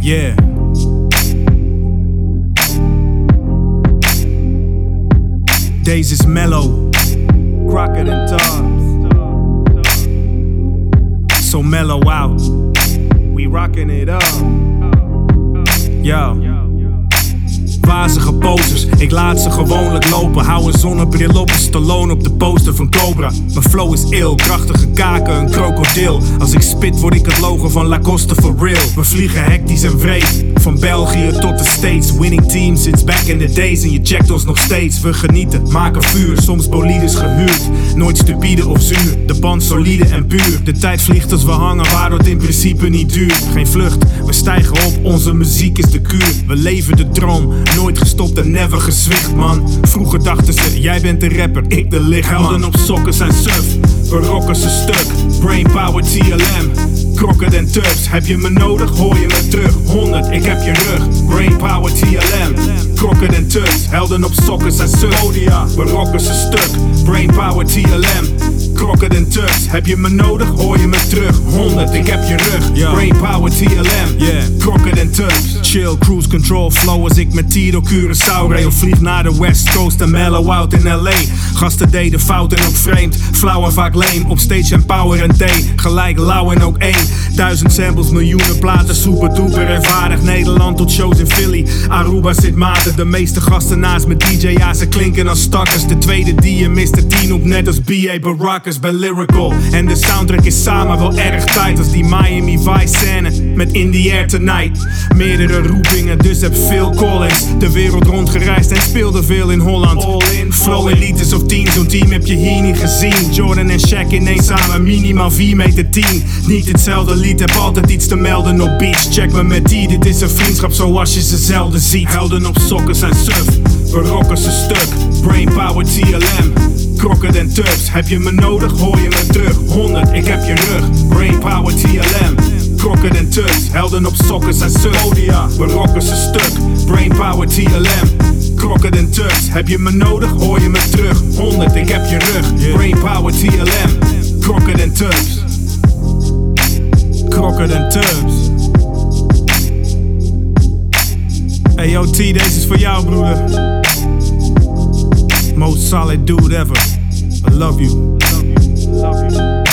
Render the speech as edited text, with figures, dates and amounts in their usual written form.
Yeah. Deze is mellow. Crockett and Tubbs. So mellow out. We rocking it up. Yo. Wazige posers, ik laat ze gewoonlijk lopen. Hou een zonnebril op, een Stallone op de poster van Cobra. Mijn flow is ill, krachtige kaken, een krokodil. Als ik spit word ik het logo van Lacoste for real. We vliegen hectisch en wreed, van België tot de States. Winning team sinds back in the days en je checkt ons nog steeds. We genieten, maken vuur, soms bolides gehuurd. Nooit stupide of zuur, de band solide en puur. De tijd vliegt als we hangen, waardoor het in principe niet duurt. Geen vlucht, we stijgen op, onze muziek is de kuur. We leven de droom, nooit gestopt en never gezwicht, man. Vroeger dachten ze, jij bent de rapper, ik de lichtman. Helden op sokken zijn suf, we rocken ze stuk. Brainpower TLM, Crockett and Tubbs. Heb je me nodig, hoor je me terug. 100, ik heb je rug. Brainpower TLM, Crockett and Tubbs. Helden op sokken zijn suf, we rocken ze stuk. Brainpower TLM, Crockett and Tubbs. Heb je me nodig, hoor je me terug. 100, ik heb je rug. Brainpower TLM, Crockett and Tubbs. Chill, cruise control flow als ik met Tito Curaçao rij. Of vlieg naar de West Coast en mellow out in LA. Gasten deden fout en ook vreemd, flauw en vaak lame. Op stage en power en day, gelijk lauw en ook één. 1000 samples, miljoenen platen, super duper ervaardig. Nederland tot shows in Philly, Aruba zit matig. De meeste gasten naast me DJ, ja ze klinken als stakkers. De tweede die je mist, de 10 op net als B.A. Baracus bij Lyrical. En de soundtrack is samen wel erg tight als die Miami Vice scène met In The Air Tonight. Meerdere roepingen, dus heb veel callings. De wereld rondgereisd en speelde veel in Holland. All in, flow elites of 10, zo'n team heb je hier niet gezien. Jordan en Shaq ineens samen, minimaal 4 meter 10. Niet hetzelfde lied, heb altijd iets te melden op beats. Check me met die, dit is een vriendschap zoals je ze zelden ziet. Helden op sokken zijn suf, we rocken ze stuk. Brainpower TLM, Crockett and Tubbs. Heb je me nodig, hoor je me terug. 100, ik heb je rug. Brainpower TLM, Crockett and Tubbs. Helden op sokken zijn suf, we rocken ze stuk. Brainpower TLM, Crockett and Tubbs. Heb je me nodig, hoor je me terug. 100, ik heb je rug. Brainpower TLM, Crockett and Tubbs. Crockett and Tubbs. Hey yo T, deze is voor jou broeder. Most solid dude ever. I love you. Love you. Love you.